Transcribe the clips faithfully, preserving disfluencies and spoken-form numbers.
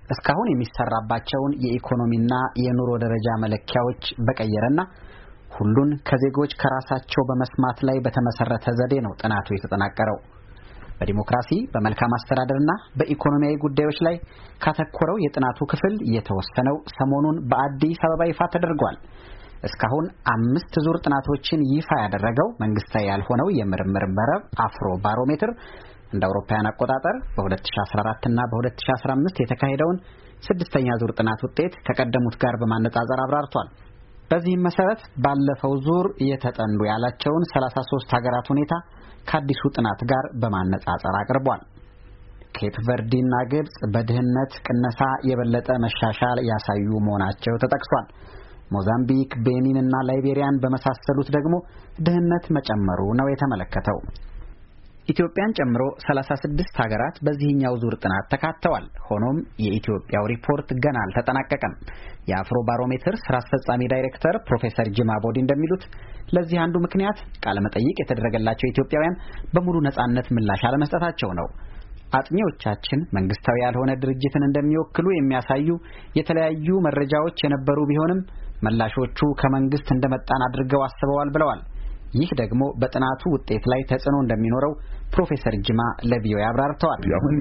እስካሁን የሚሰራባቸውን የኢኮኖሚና የኑሮ ደረጃ መለኪያዎች በቀየረና ሁሉን ከዜጎች ከራሳቸው በመስማት ላይ በተመሰረተ ዘዴ ነው ጥናቱ የተጠናቀረው። በዲሞክራሲ በመልካም አስተዳደርና በኢኮኖሚያዊ ጉዳዮች ላይ ካተኮረው የጥናቱ ክፍል የተወሰነው ሰሞኑን በአዲስ አበባ ይፋ ተደርጓል። እስካሁን አምስት ዙር ጥናቶችን ይፋ ያደረገው መንግስታዊ ያልሆነው የምርምር መረብ አፍሮ ባሮሜትር እንደ አውሮፓውያን አቆጣጠር በ2014 እና በ2015 የተካሄደውን ስድስተኛ ዙር ጥናት ውጤት ከቀደሙት ጋር በማነጻጸር አብራርቷል። በዚህም መሰረት ባለፈው ዙር የተጠኑ ያላቸውን ሰላሳ ሶስት ሀገራት ሁኔታ ከአዲሱ ጥናት ጋር በማነጻጸር አቅርቧል። ኬፕ ቨርዲና ግብጽ በድህነት ቅነሳ የበለጠ መሻሻል ያሳዩ መሆናቸው ተጠቅሷል። ሞዛምቢክ፣ ቤኒን እና ላይቤሪያን በመሳሰሉት ደግሞ ድህነት መጨመሩ ነው የተመለከተው። ኢትዮጵያን ጨምሮ ሰላሳ ስድስት ሀገራት በዚህኛው ዙር ጥናት ተካተዋል። ሆኖም የኢትዮጵያው ሪፖርት ገና አልተጠናቀቀም። የአፍሮ ባሮሜትር ስራ አስፈጻሚ ዳይሬክተር ፕሮፌሰር ጅማ ቦዲ እንደሚሉት ለዚህ አንዱ ምክንያት ቃለ መጠይቅ የተደረገላቸው ኢትዮጵያውያን በሙሉ ነጻነት ምላሽ አለመስጠታቸው ነው። አጥኚዎቻችን መንግስታዊ ያልሆነ ድርጅትን እንደሚወክሉ የሚያሳዩ የተለያዩ መረጃዎች የነበሩ ቢሆንም ምላሾቹ ከመንግስት እንደመጣን አድርገው አስበዋል ብለዋል። ይህ ደግሞ በጥናቱ ውጤት ላይ ተጽዕኖ እንደሚኖረው ፕሮፌሰር ጅማ ለቪኦኤ አብራርተዋል።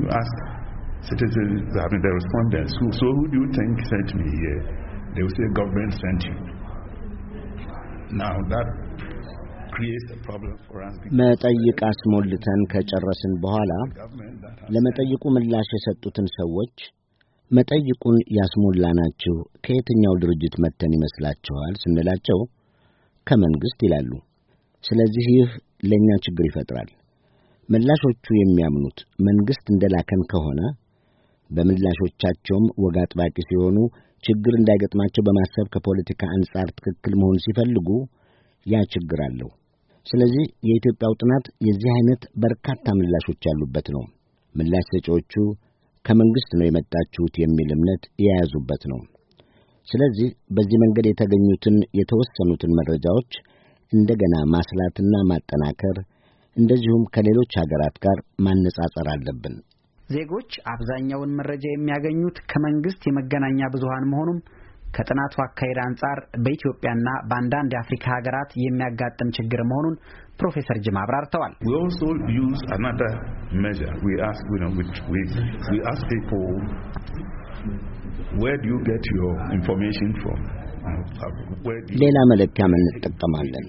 መጠይቅ አስሞልተን ከጨረስን በኋላ ለመጠይቁ ምላሽ የሰጡትን ሰዎች መጠይቁን ያስሞላናችሁ ከየትኛው ድርጅት መተን ይመስላችኋል ስንላቸው ከመንግስት ይላሉ። ስለዚህ ይህ ለኛ ችግር ይፈጥራል። ምላሾቹ የሚያምኑት መንግስት እንደላከን ከሆነ በምላሾቻቸውም ወግ አጥባቂ ሲሆኑ ችግር እንዳይገጥማቸው በማሰብ ከፖለቲካ አንጻር ትክክል መሆን ሲፈልጉ ያ ችግር አለው። ስለዚህ የኢትዮጵያው ጥናት የዚህ አይነት በርካታ ምላሾች ያሉበት ነው። ምላሽ ሰጪዎቹ ከመንግስት ነው የመጣችሁት የሚል እምነት የያዙበት ነው። ስለዚህ በዚህ መንገድ የተገኙትን የተወሰኑትን መረጃዎች እንደገና ማስላትና ማጠናከር እንደዚሁም ከሌሎች ሀገራት ጋር ማነጻጸር አለብን። ዜጎች አብዛኛውን መረጃ የሚያገኙት ከመንግስት የመገናኛ ብዙሃን መሆኑም ከጥናቱ አካሄድ አንጻር በኢትዮጵያና በአንዳንድ የአፍሪካ ሀገራት የሚያጋጥም ችግር መሆኑን ፕሮፌሰር ጅማ አብራርተዋል። We also use another measure. We ask, you know, which we we ask people, where do you get your information from? ሌላ መለኪያ እንጠቀማለን።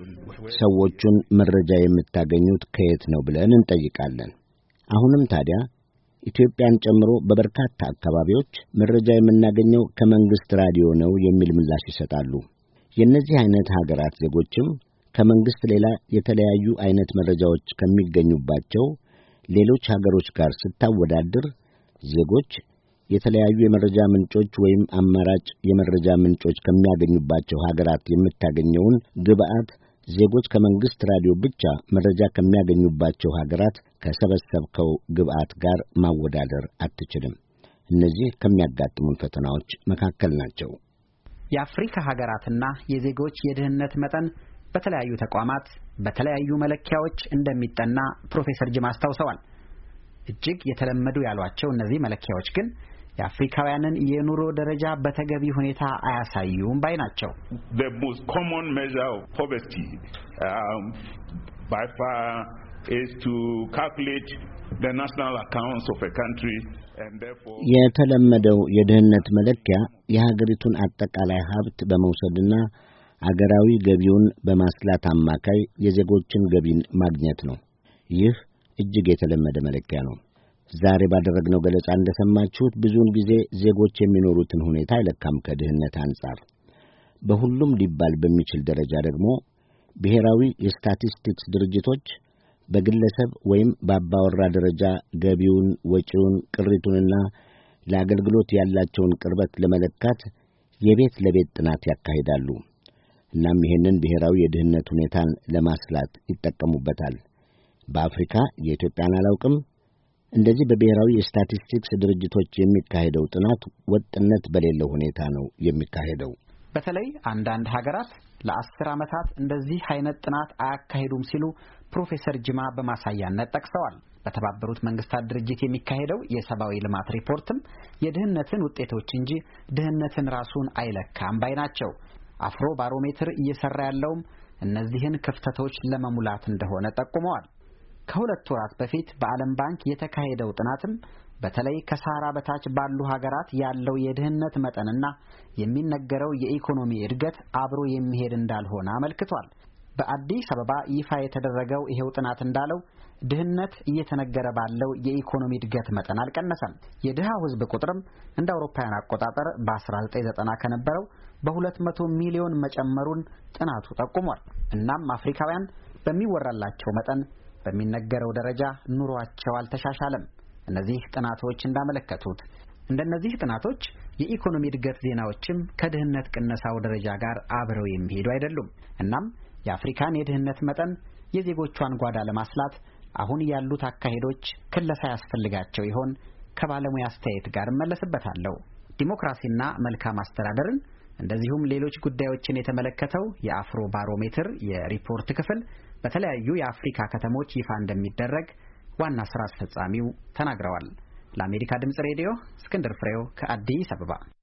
ሰዎቹን መረጃ የምታገኙት ከየት ነው ብለን እንጠይቃለን። አሁንም ታዲያ ኢትዮጵያን ጨምሮ በበርካታ አካባቢዎች መረጃ የምናገኘው ከመንግስት ራዲዮ ነው የሚል ምላሽ ይሰጣሉ። የእነዚህ አይነት ሀገራት ዜጎችም ከመንግስት ሌላ የተለያዩ አይነት መረጃዎች ከሚገኙባቸው ሌሎች ሀገሮች ጋር ስታወዳድር ዜጎች የተለያዩ የመረጃ ምንጮች ወይም አማራጭ የመረጃ ምንጮች ከሚያገኙባቸው ሀገራት የምታገኘውን ግብአት ዜጎች ከመንግስት ራዲዮ ብቻ መረጃ ከሚያገኙባቸው ሀገራት ከሰበሰብከው ግብአት ጋር ማወዳደር አትችልም። እነዚህ ከሚያጋጥሙን ፈተናዎች መካከል ናቸው። የአፍሪካ ሀገራትና የዜጎች የድህነት መጠን በተለያዩ ተቋማት በተለያዩ መለኪያዎች እንደሚጠና ፕሮፌሰር ጅማ አስታውሰዋል። እጅግ የተለመዱ ያሏቸው እነዚህ መለኪያዎች ግን የአፍሪካውያንን የኑሮ ደረጃ በተገቢ ሁኔታ አያሳዩም ባይ ናቸው። The most common measure of poverty um, by far is to calculate the national accounts of a country and therefore የተለመደው የድህነት መለኪያ የሀገሪቱን አጠቃላይ ሀብት በመውሰድና አገራዊ ገቢውን በማስላት አማካይ የዜጎችን ገቢን ማግኘት ነው። ይህ እጅግ የተለመደ መለኪያ ነው። ዛሬ ባደረግነው ገለጻ እንደሰማችሁት ብዙውን ጊዜ ዜጎች የሚኖሩትን ሁኔታ አይለካም ከድህነት አንጻር። በሁሉም ሊባል በሚችል ደረጃ ደግሞ ብሔራዊ የስታቲስቲክስ ድርጅቶች በግለሰብ ወይም በአባወራ ደረጃ ገቢውን፣ ወጪውን፣ ቅሪቱንና ለአገልግሎት ያላቸውን ቅርበት ለመለካት የቤት ለቤት ጥናት ያካሂዳሉ። እናም ይሄንን ብሔራዊ የድህነት ሁኔታን ለማስላት ይጠቀሙበታል። በአፍሪካ የኢትዮጵያን አላውቅም። እንደዚህ በብሔራዊ የስታቲስቲክስ ድርጅቶች የሚካሄደው ጥናት ወጥነት በሌለው ሁኔታ ነው የሚካሄደው። በተለይ አንዳንድ ሀገራት ለአስር ዓመታት እንደዚህ አይነት ጥናት አያካሂዱም ሲሉ ፕሮፌሰር ጅማ በማሳያነት ጠቅሰዋል። በተባበሩት መንግስታት ድርጅት የሚካሄደው የሰብአዊ ልማት ሪፖርትም የድህነትን ውጤቶች እንጂ ድህነትን ራሱን አይለካም ባይ ናቸው። አፍሮ ባሮሜትር እየሰራ ያለውም እነዚህን ክፍተቶች ለመሙላት እንደሆነ ጠቁመዋል። ከሁለት ወራት በፊት በዓለም ባንክ የተካሄደው ጥናትም በተለይ ከሳህራ በታች ባሉ ሀገራት ያለው የድህነት መጠንና የሚነገረው የኢኮኖሚ እድገት አብሮ የሚሄድ እንዳልሆነ አመልክቷል። በአዲስ አበባ ይፋ የተደረገው ይሄው ጥናት እንዳለው ድህነት እየተነገረ ባለው የኢኮኖሚ እድገት መጠን አልቀነሰም። የድሃው ሕዝብ ቁጥርም እንደ አውሮፓውያን አቆጣጠር በ1990 ከነበረው በሁለት መቶ ሚሊዮን መጨመሩን ጥናቱ ጠቁሟል። እናም አፍሪካውያን በሚወራላቸው መጠን በሚነገረው ደረጃ ኑሯቸው አልተሻሻለም። እነዚህ ጥናቶች እንዳመለከቱት እንደነዚህ ጥናቶች የኢኮኖሚ እድገት ዜናዎችም ከድህነት ቅነሳው ደረጃ ጋር አብረው የሚሄዱ አይደሉም። እናም የአፍሪካን የድህነት መጠን የዜጎቿን ጓዳ ለማስላት አሁን ያሉት አካሄዶች ክለሳ ያስፈልጋቸው ይሆን? ከባለሙያ አስተያየት ጋር እመለስበታለሁ። ዲሞክራሲና መልካም አስተዳደርን እንደዚሁም ሌሎች ጉዳዮችን የተመለከተው የአፍሮ ባሮሜትር የሪፖርት ክፍል በተለያዩ የአፍሪካ ከተሞች ይፋ እንደሚደረግ ዋና ስራ አስፈጻሚው ተናግረዋል። ለአሜሪካ ድምጽ ሬዲዮ እስክንድር ፍሬው ከአዲስ አበባ